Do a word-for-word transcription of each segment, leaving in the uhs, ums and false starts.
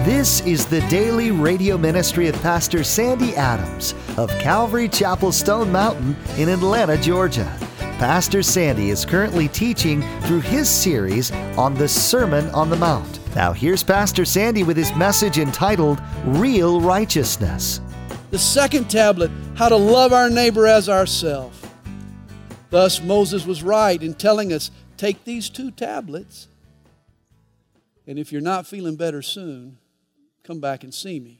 This is the daily radio ministry of Pastor Sandy Adams of Calvary Chapel Stone Mountain in Atlanta, Georgia. Pastor Sandy is currently teaching through his series on the Sermon on the Mount. Now here's Pastor Sandy with his message entitled, Real Righteousness. The second tablet, how to love our neighbor as ourselves. Thus Moses was right in telling us, take these two tablets, and if you're not feeling better soon, come back and see me.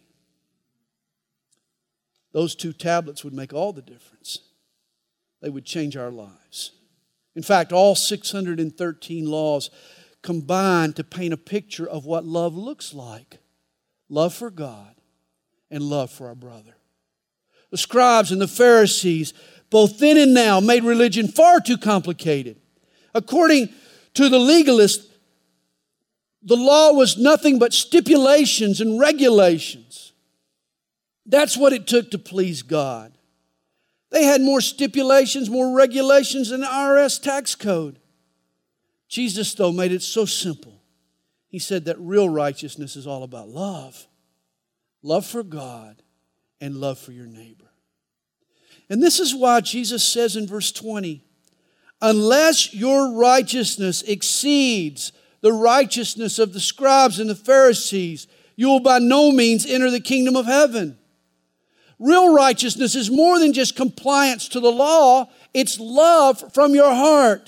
Those two tablets would make all the difference. They would change our lives. In fact, all six hundred thirteen laws combine to paint a picture of what love looks like. Love for God and love for our brother. The scribes and the Pharisees, both then and now, made religion far too complicated. According to the legalists, the law was nothing but stipulations and regulations. That's what it took to please God. They had more stipulations, more regulations than the I R S tax code. Jesus, though, made it so simple. He said that real righteousness is all about love. Love for God and love for your neighbor. And this is why Jesus says in verse twenty, unless your righteousness exceeds the righteousness of the scribes and the Pharisees, you will by no means enter the kingdom of heaven. Real righteousness is more than just compliance to the law. It's love from your heart.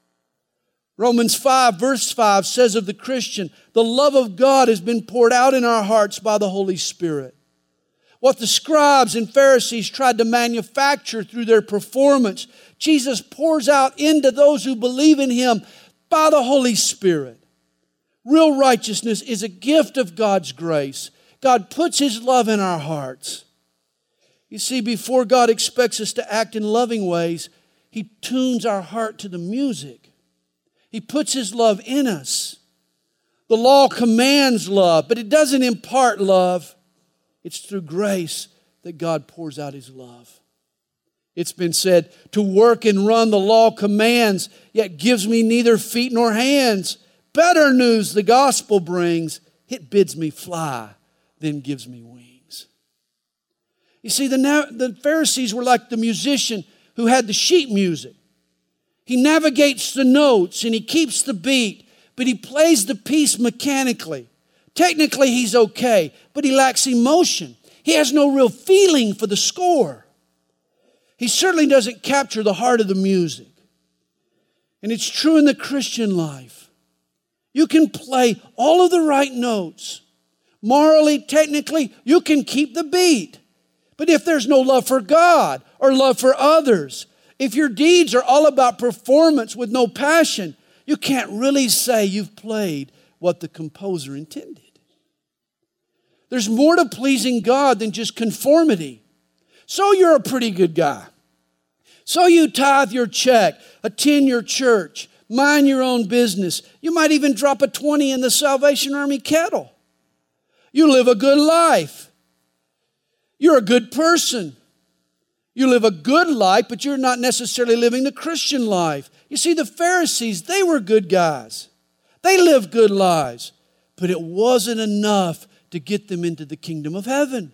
Romans five verse five says of the Christian, the love of God has been poured out in our hearts by the Holy Spirit. What the scribes and Pharisees tried to manufacture through their performance, Jesus pours out into those who believe in Him by the Holy Spirit. Real righteousness is a gift of God's grace. God puts His love in our hearts. You see, before God expects us to act in loving ways, He tunes our heart to the music. He puts His love in us. The law commands love, but it doesn't impart love. It's through grace that God pours out His love. It's been said, to work and run the law commands, yet gives me neither feet nor hands. Better news the gospel brings. It bids me fly, then gives me wings. You see, the, the Pharisees were like the musician who had the sheet music. He navigates the notes and he keeps the beat, but he plays the piece mechanically. Technically, he's okay, but he lacks emotion. He has no real feeling for the score. He certainly doesn't capture the heart of the music. And it's true in the Christian life. You can play all of the right notes. Morally, technically, you can keep the beat. But if there's no love for God or love for others, if your deeds are all about performance with no passion, you can't really say you've played what the composer intended. There's more to pleasing God than just conformity. So you're a pretty good guy. So you tithe your check, attend your church, mind your own business. You might even drop a twenty in the Salvation Army kettle. You live a good life. You're a good person. You live a good life, but you're not necessarily living the Christian life. You see, the Pharisees, they were good guys. They lived good lives, but it wasn't enough to get them into the kingdom of heaven.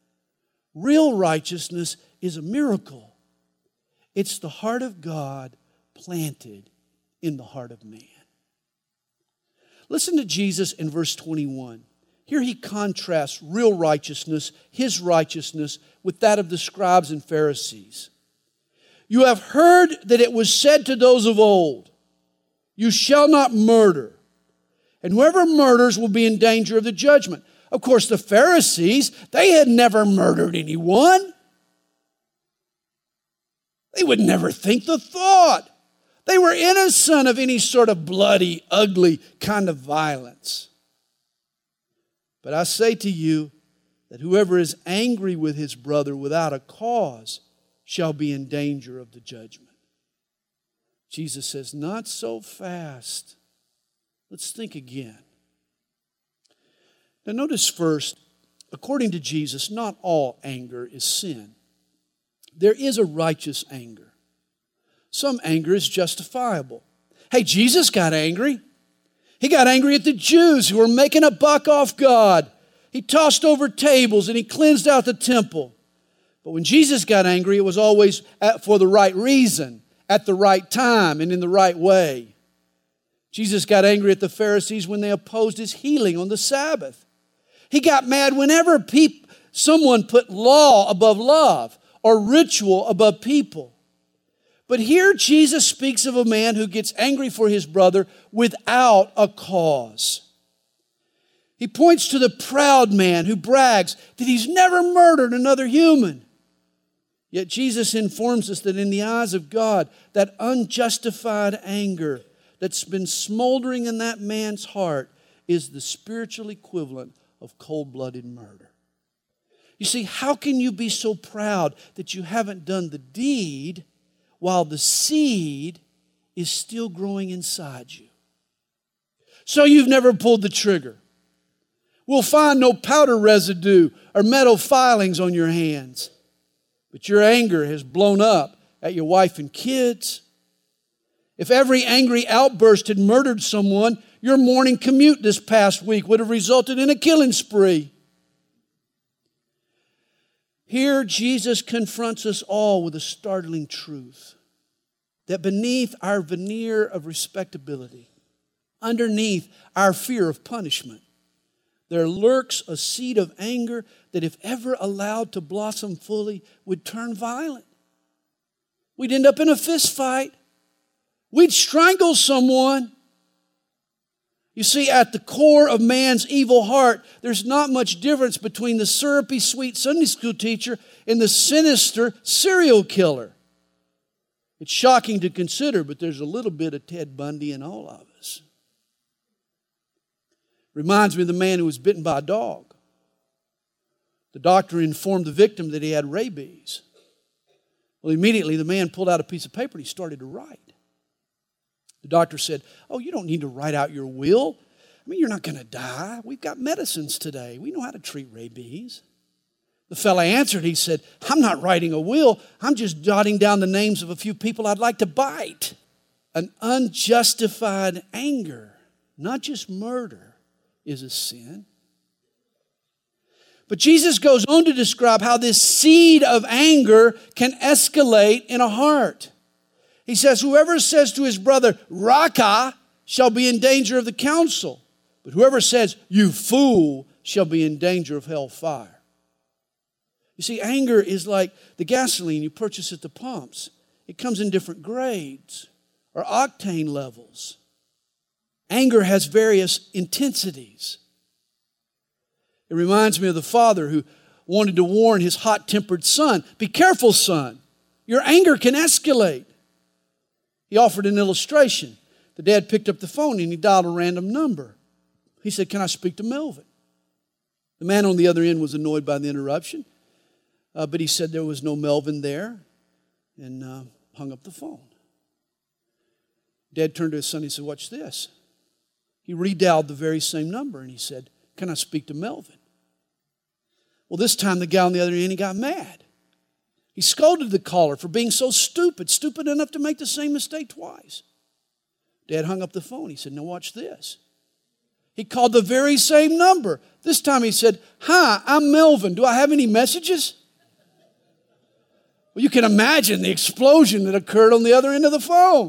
Real righteousness is a miracle. It's the heart of God planted in the heart of man. Listen to Jesus in verse twenty-one. Here He contrasts real righteousness, His righteousness, with that of the scribes and Pharisees. You have heard that it was said to those of old, you shall not murder, and whoever murders will be in danger of the judgment. Of course, the Pharisees, they had never murdered anyone. They would never think the thought. They were innocent of any sort of bloody, ugly kind of violence. But I say to you that whoever is angry with his brother without a cause shall be in danger of the judgment. Jesus says, not so fast. Let's think again. Now notice first, according to Jesus, not all anger is sin. There is a righteous anger. Some anger is justifiable. Hey, Jesus got angry. He got angry at the Jews who were making a buck off God. He tossed over tables and he cleansed out the temple. But when Jesus got angry, it was always for the right reason, at the right time, and in the right way. Jesus got angry at the Pharisees when they opposed His healing on the Sabbath. He got mad whenever people, someone put law above love or ritual above people. But here Jesus speaks of a man who gets angry for his brother without a cause. He points to the proud man who brags that he's never murdered another human. Yet Jesus informs us that in the eyes of God, that unjustified anger that's been smoldering in that man's heart is the spiritual equivalent of cold-blooded murder. You see, how can you be so proud that you haven't done the deed while the seed is still growing inside you? So you've never pulled the trigger. We'll find no powder residue or metal filings on your hands. But your anger has blown up at your wife and kids. If every angry outburst had murdered someone, your morning commute this past week would have resulted in a killing spree. Here, Jesus confronts us all with a startling truth. That beneath our veneer of respectability, underneath our fear of punishment, there lurks a seed of anger that, if ever allowed to blossom fully, would turn violent. We'd end up in a fist fight. We'd strangle someone. You see, at the core of man's evil heart, there's not much difference between the syrupy, sweet Sunday school teacher and the sinister serial killer. It's shocking to consider, but there's a little bit of Ted Bundy in all of us. Reminds me of the man who was bitten by a dog. The doctor informed the victim that he had rabies. Well, immediately the man pulled out a piece of paper and he started to write. The doctor said, "Oh, you don't need to write out your will. I mean, you're not going to die. We've got medicines today. We know how to treat rabies." The fellow answered, he said, "I'm not writing a will. I'm just jotting down the names of a few people I'd like to bite." An unjustified anger, not just murder, is a sin. But Jesus goes on to describe how this seed of anger can escalate in a heart. He says, "Whoever says to his brother, 'Raka,' shall be in danger of the council. But whoever says, 'You fool,' shall be in danger of hellfire." You see, anger is like the gasoline you purchase at the pumps. It comes in different grades or octane levels. Anger has various intensities. It reminds me of the father who wanted to warn his hot-tempered son, "Be careful, son. Your anger can escalate." He offered an illustration. The dad picked up the phone and he dialed a random number. He said, "Can I speak to Melvin?" The man on the other end was annoyed by the interruption, uh, but he said there was no Melvin there and uh, hung up the phone. Dad turned to his son and he said, "Watch this." He redialed the very same number and he said, "Can I speak to Melvin?" Well, this time the guy on the other end, he got mad. He scolded the caller for being so stupid, stupid enough to make the same mistake twice. Dad hung up the phone. He said, "Now watch this." He called the very same number. This time he said, "Hi, I'm Melvin. Do I have any messages?" Well, you can imagine the explosion that occurred on the other end of the phone.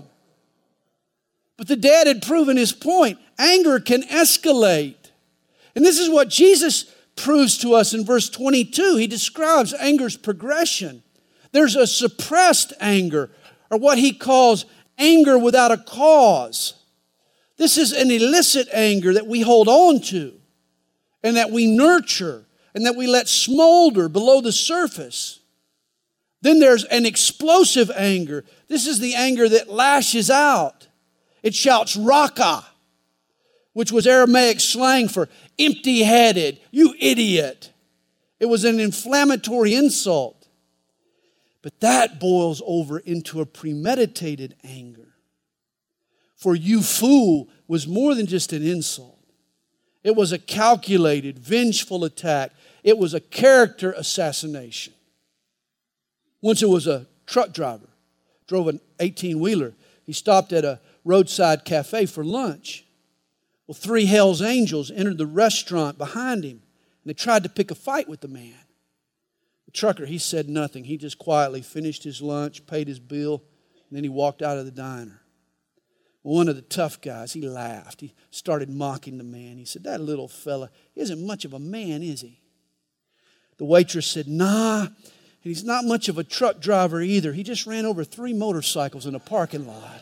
But the dad had proven his point. Anger can escalate. And this is what Jesus proves to us in verse twenty-two. He describes anger's progression. There's a suppressed anger, or what he calls anger without a cause. This is an illicit anger that we hold on to and that we nurture and that we let smolder below the surface. Then there's an explosive anger. This is the anger that lashes out. It shouts, "Raka," which was Aramaic slang for empty-headed, "You idiot." It was an inflammatory insult. But that boils over into a premeditated anger. For "you fool" was more than just an insult. It was a calculated, vengeful attack. It was a character assassination. Once it was a truck driver, drove an eighteen-wheeler. He stopped at a roadside cafe for lunch. Well, three Hell's Angels entered the restaurant behind him, they tried to pick a fight with the man. The trucker, he said nothing. He just quietly finished his lunch, paid his bill, and then he walked out of the diner. One of the tough guys, he laughed. He started mocking the man. He said, that little fella isn't much of a man, is he? The waitress said, nah, and he's not much of a truck driver either. He just ran over three motorcycles in a parking lot.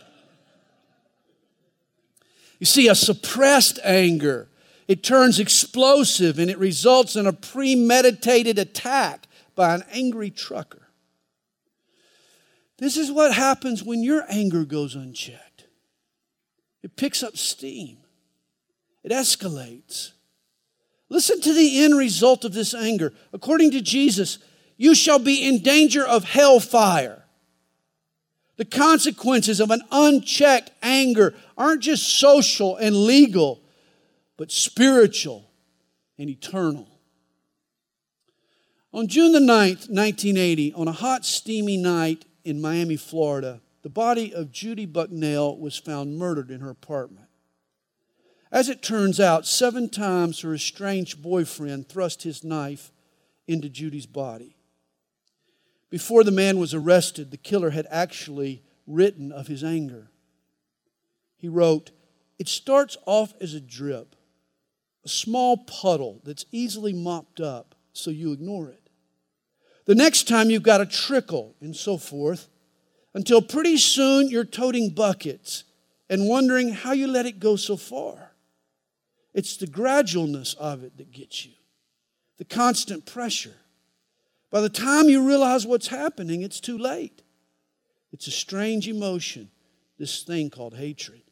You see, a suppressed anger, it turns explosive and it results in a premeditated attack by an angry trucker. This is what happens when your anger goes unchecked. It picks up steam. It escalates. Listen to the end result of this anger. According to Jesus, you shall be in danger of hellfire. The consequences of an unchecked anger aren't just social and legal, but spiritual and eternal. On June the ninth, nineteen eighty, on a hot, steamy night in Miami, Florida, the body of Judy Bucknell was found murdered in her apartment. As it turns out, seven times her estranged boyfriend thrust his knife into Judy's body. Before the man was arrested, the killer had actually written of his anger. He wrote, "It starts off as a drip, a small puddle that's easily mopped up, so you ignore it. The next time you've got a trickle, and so forth, until pretty soon you're toting buckets and wondering how you let it go so far. It's the gradualness of it that gets you, the constant pressure. By the time you realize what's happening, it's too late. It's a strange emotion, this thing called hatred."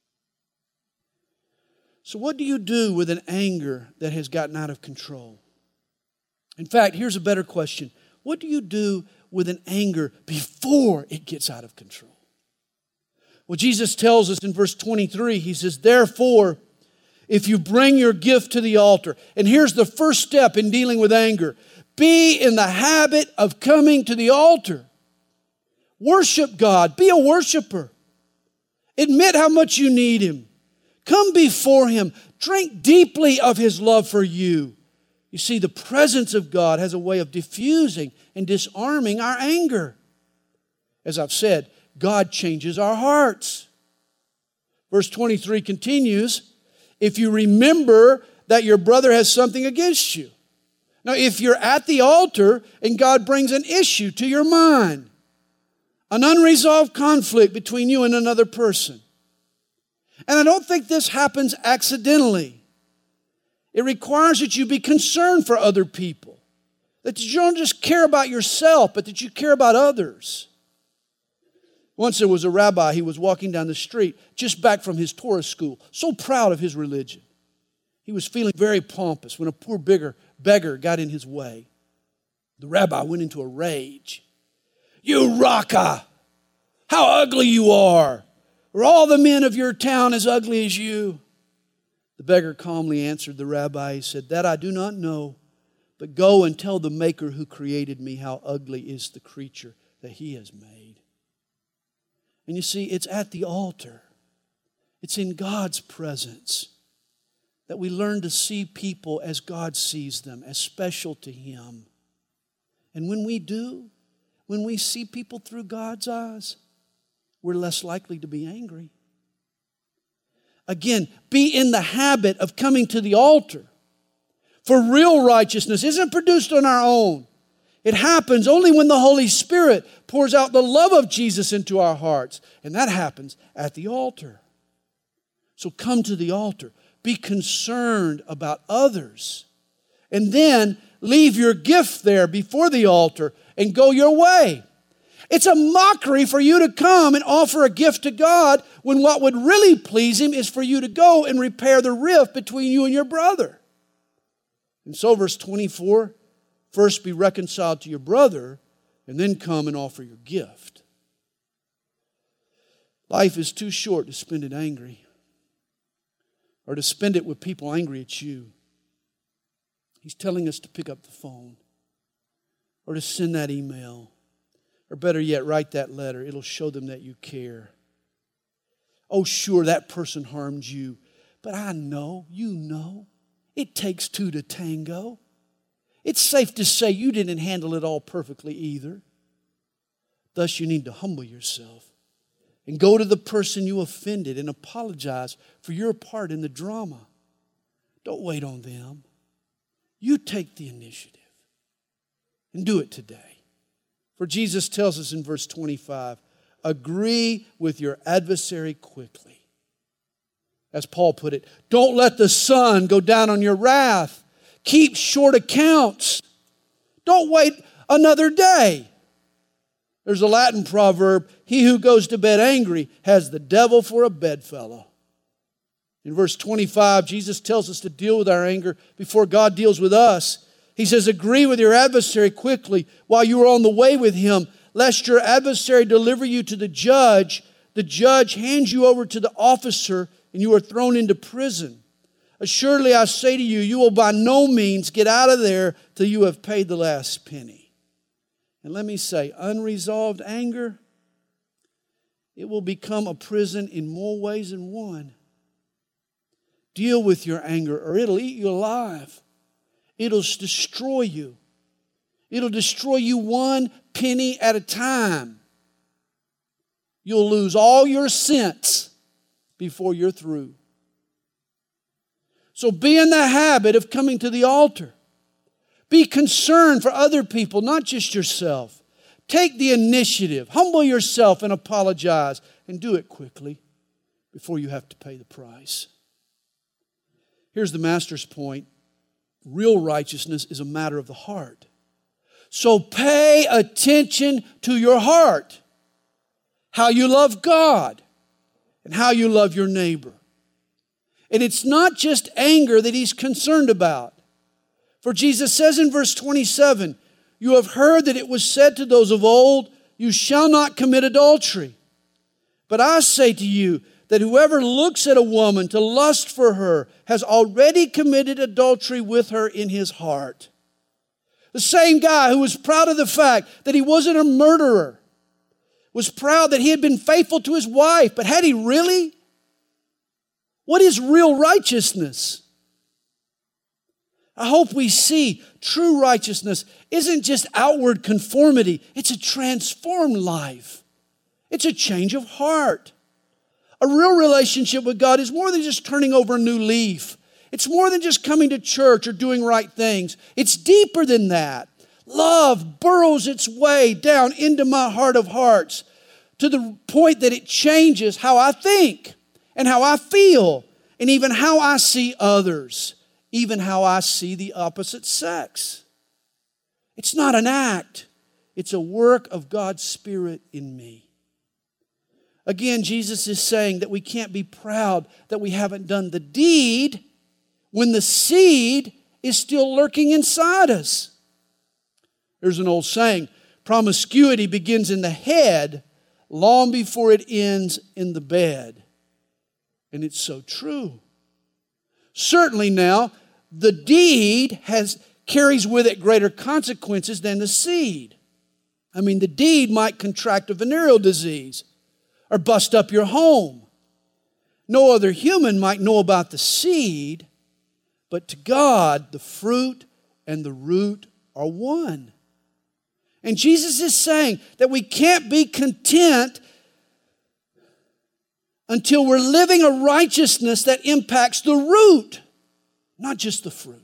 So what do you do with an anger that has gotten out of control? In fact, here's a better question. What do you do with an anger before it gets out of control? Well, Jesus tells us in verse twenty-three, He says, "Therefore, if you bring your gift to the altar," and here's the first step in dealing with anger, be in the habit of coming to the altar. Worship God. Be a worshiper. Admit how much you need Him. Come before Him. Drink deeply of His love for you. You see, the presence of God has a way of diffusing and disarming our anger. As I've said, God changes our hearts. Verse twenty-three continues, "If you remember that your brother has something against you." Now, if you're at the altar and God brings an issue to your mind, an unresolved conflict between you and another person, and I don't think this happens accidentally. It requires that you be concerned for other people, that you don't just care about yourself, but that you care about others. Once there was a rabbi, he was walking down the street, just back from his Torah school, so proud of his religion. He was feeling very pompous when a poor beggar, beggar got in his way. The rabbi went into a rage. "You raka! How ugly you are! Are all the men of your town as ugly as you?" The beggar calmly answered the rabbi. He said, "That I do not know, but go and tell the Maker who created me how ugly is the creature that He has made." And you see, it's at the altar. It's in God's presence that we learn to see people as God sees them, as special to Him. And when we do, when we see people through God's eyes, we're less likely to be angry. Again, be in the habit of coming to the altar. For real righteousness isn't produced on our own. It happens only when the Holy Spirit pours out the love of Jesus into our hearts. And that happens at the altar. So come to the altar. Be concerned about others. And then leave your gift there before the altar and go your way. It's a mockery for you to come and offer a gift to God when what would really please Him is for you to go and repair the rift between you and your brother. And so verse twenty-four, first be reconciled to your brother and then come and offer your gift. Life is too short to spend it angry or to spend it with people angry at you. He's telling us to pick up the phone or to send that email. Or better yet, write that letter. It'll show them that you care. Oh, sure, that person harmed you. But I know, you know, It takes two to tango. It's safe to say you didn't handle it all perfectly either. Thus, you need to humble yourself and go to the person you offended and apologize for your part in the drama. Don't wait on them. You take the initiative and do it today. For Jesus tells us in verse twenty-five, agree with your adversary quickly. As Paul put it, don't let the sun go down on your wrath. Keep short accounts. Don't wait another day. There's a Latin proverb, he who goes to bed angry has the devil for a bedfellow. In verse twenty-five, Jesus tells us to deal with our anger before God deals with us. He says, agree with your adversary quickly while you are on the way with him, lest your adversary deliver you to the judge. The judge hands you over to the officer, and you are thrown into prison. Assuredly, I say to you, you will by no means get out of there till you have paid the last penny. And let me say, unresolved anger, it will become a prison in more ways than one. Deal with your anger, or it'll eat you alive. It'll destroy you. It'll destroy you one penny at a time. You'll lose all your sense before you're through. So be in the habit of coming to the altar. Be concerned for other people, not just yourself. Take the initiative. Humble yourself and apologize. And do it quickly before you have to pay the price. Here's the master's point. Real righteousness is a matter of the heart. So pay attention to your heart. How you love God and how you love your neighbor. And it's not just anger that he's concerned about. For Jesus says in verse twenty-seven, you have heard that it was said to those of old, you shall not commit adultery. But I say to you that whoever looks at a woman to lust for her has already committed adultery with her in his heart. The same guy who was proud of the fact that he wasn't a murderer, was proud that he had been faithful to his wife, but had he really? What is real righteousness? I hope we see true righteousness isn't just outward conformity. It's a transformed life. It's a change of heart. A real relationship with God is more than just turning over a new leaf. It's more than just coming to church or doing right things. It's deeper than that. Love burrows its way down into my heart of hearts to the point that it changes how I think and how I feel and even how I see others, even how I see the opposite sex. It's not an act. It's a work of God's Spirit in me. Again, Jesus is saying that we can't be proud that we haven't done the deed when the seed is still lurking inside us. There's an old saying, promiscuity begins in the head long before it ends in the bed. And it's so true. Certainly now, the deed has carries with it greater consequences than the seed. I mean, the deed might contract a venereal disease or bust up your home. No other human might know about the seed, but to God, the fruit and the root are one. And Jesus is saying that we can't be content until we're living a righteousness that impacts the root, not just the fruit.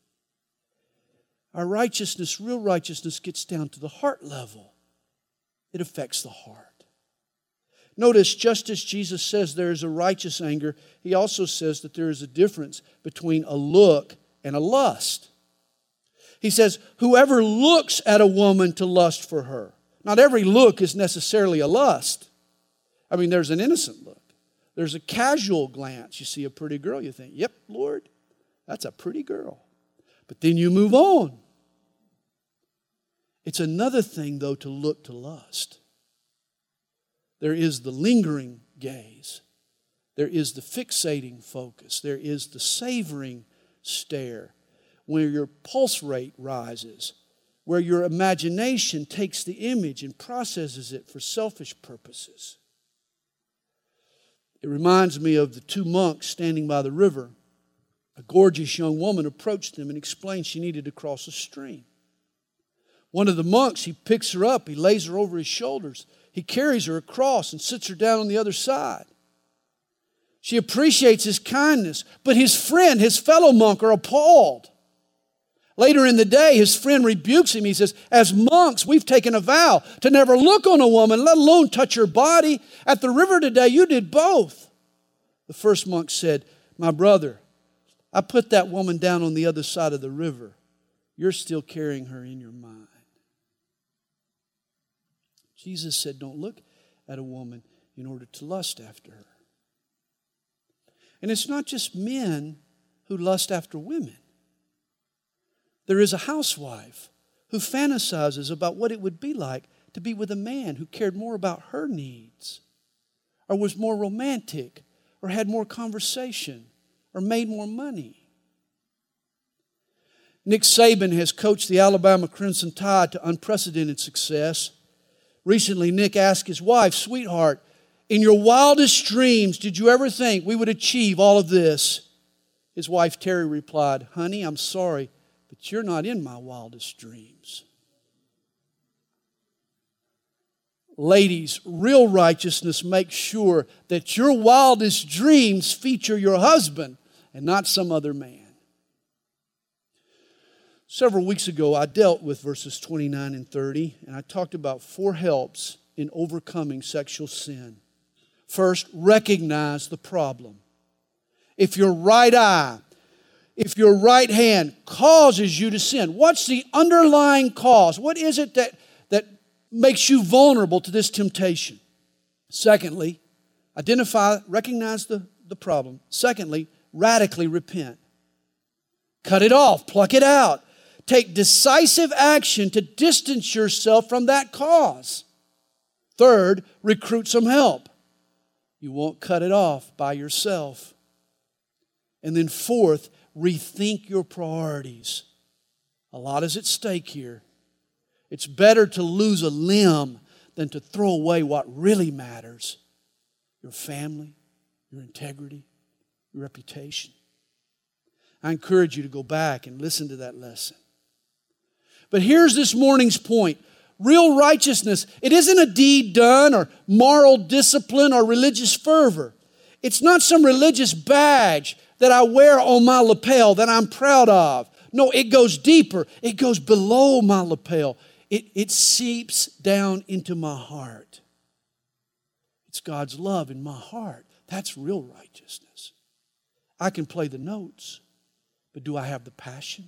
Our righteousness, real righteousness, gets down to the heart level. It affects the heart. Notice, just as Jesus says there is a righteous anger, he also says that there is a difference between a look and a lust. He says, whoever looks at a woman to lust for her. Not every look is necessarily a lust. I mean, there's an innocent look. There's a casual glance. You see a pretty girl, you think, yep, Lord, that's a pretty girl. But then you move on. It's another thing, though, to look to lust. There is the lingering gaze. There is the fixating focus. There is the savoring stare, where your pulse rate rises, where your imagination takes the image and processes it for selfish purposes. It reminds me of the two monks standing by the river. A gorgeous young woman approached them and explained she needed to cross a stream. One of the monks, he picks her up, he lays her over his shoulders. He carries her across and sits her down on the other side. She appreciates his kindness, but his friend, his fellow monk, are appalled. Later in the day, his friend rebukes him. He says, as monks, we've taken a vow to never look on a woman, let alone touch her body. At the river today, you did both. The first monk said, my brother, I put that woman down on the other side of the river. You're still carrying her in your mind. Jesus said, don't look at a woman in order to lust after her. And it's not just men who lust after women. There is a housewife who fantasizes about what it would be like to be with a man who cared more about her needs, or was more romantic, or had more conversation, or made more money. Nick Saban has coached the Alabama Crimson Tide to unprecedented success. Recently, Nick asked his wife, sweetheart, in your wildest dreams, did you ever think we would achieve all of this? His wife, Terry, replied, honey, I'm sorry, but you're not in my wildest dreams. Ladies, real righteousness makes sure that your wildest dreams feature your husband and not some other man. Several weeks ago, I dealt with verses twenty-nine and thirty, and I talked about four helps in overcoming sexual sin. First, recognize the problem. If your right eye, if your right hand causes you to sin, what's the underlying cause? What is it that, that makes you vulnerable to this temptation? Secondly, identify, recognize the, the problem. Secondly, radically repent. Cut it off, pluck it out. Take decisive action to distance yourself from that cause. Third, recruit some help. You won't cut it off by yourself. And then fourth, rethink your priorities. A lot is at stake here. It's better to lose a limb than to throw away what really matters. Your family, your integrity, your reputation. I encourage you to go back and listen to that lesson. But here's this morning's point. Real righteousness, it isn't a deed done or moral discipline or religious fervor. It's not some religious badge that I wear on my lapel that I'm proud of. No, it goes deeper. It goes below my lapel. It, it seeps down into my heart. It's God's love in my heart. That's real righteousness. I can play the notes, but do I have the passion?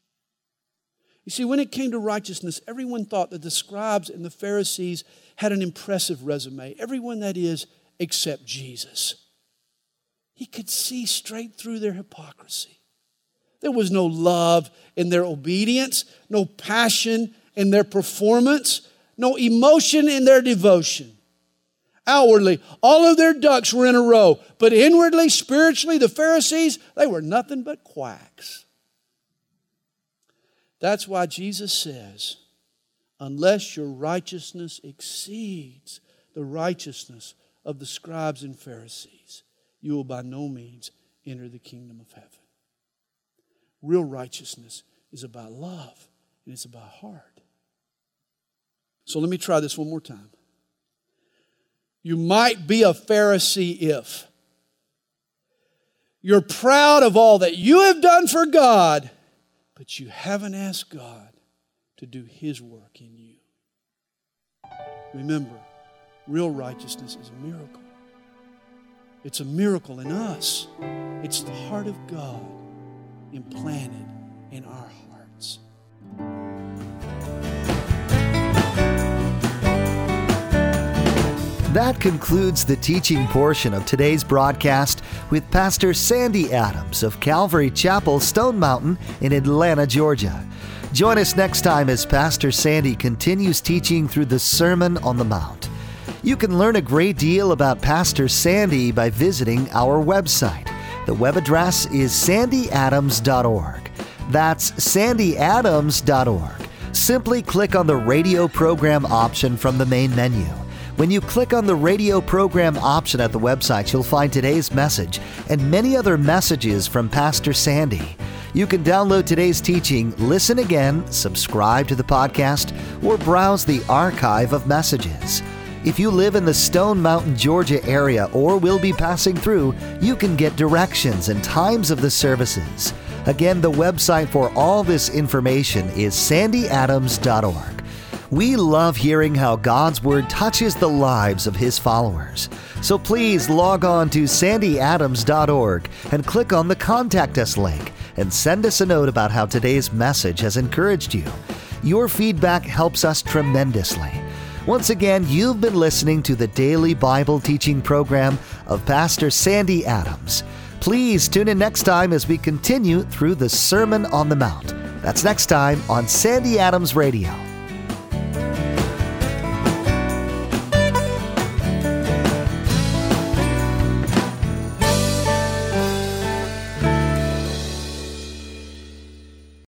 You see, when it came to righteousness, everyone thought that the scribes and the Pharisees had an impressive resume. Everyone, that is, except Jesus. He could see straight through their hypocrisy. There was no love in their obedience, no passion in their performance, no emotion in their devotion. Outwardly, all of their ducks were in a row, but inwardly, spiritually, the Pharisees, they were nothing but quacks. That's why Jesus says, unless your righteousness exceeds the righteousness of the scribes and Pharisees, you will by no means enter the kingdom of heaven. Real righteousness is about love, and it's about heart. So let me try this one more time. You might be a Pharisee if you're proud of all that you have done for God, but you haven't asked God to do His work in you. Remember, real righteousness is a miracle. It's a miracle in us. It's the heart of God implanted in our hearts. That concludes the teaching portion of today's broadcast with Pastor Sandy Adams of Calvary Chapel, Stone Mountain in Atlanta, Georgia. Join us next time as Pastor Sandy continues teaching through the Sermon on the Mount. You can learn a great deal about Pastor Sandy by visiting our website. The web address is sandy adams dot org. That's sandy adams dot org. Simply click on the radio program option from the main menu. When you click on the radio program option at the website, you'll find today's message and many other messages from Pastor Sandy. You can download today's teaching, listen again, subscribe to the podcast, or browse the archive of messages. If you live in the Stone Mountain, Georgia area or will be passing through, you can get directions and times of the services. Again, the website for all this information is sandy adams dot org. We love hearing how God's Word touches the lives of His followers. So please log on to sandy adams dot org and click on the Contact Us link and send us a note about how today's message has encouraged you. Your feedback helps us tremendously. Once again, you've been listening to the daily Bible teaching program of Pastor Sandy Adams. Please tune in next time as we continue through the Sermon on the Mount. That's next time on Sandy Adams Radio.